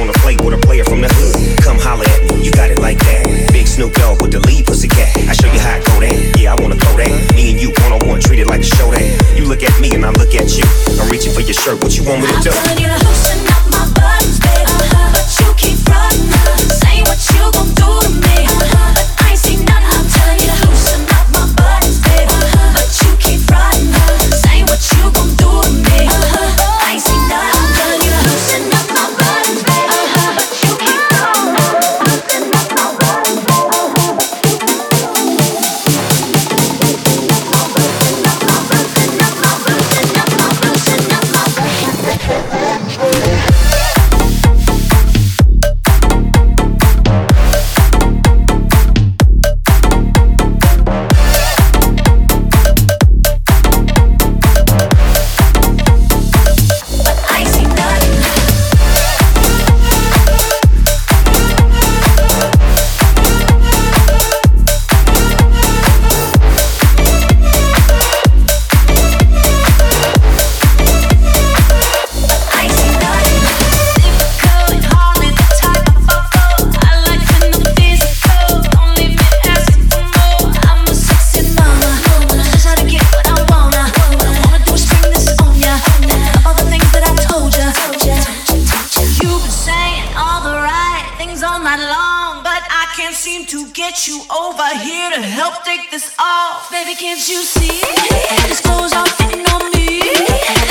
wanna play with a player from the hood? Come holler at me, you got it like that. Big Snoop Dogg with the lead pussycat. I show you how it go down, yeah, I wanna go there. Me and you one-on-one, treat it like a showdown. You look at me and I look at you. I'm reaching for your shirt, what you want me to do? I'm telling you to loosen up my buttons, baby, but you keep running. Say what you gon' do to me, but I ain't seen nothing. I'm telling you to loosen up my buttons, baby, but you keep running. Say what you gon' do to me, I ain't seen nothing. I'm telling you to loosen up my buttons, baby, but you keep running. Loosen up my buttons, you over here to help take this off. Baby, can't you see? This clothes are fitting on me.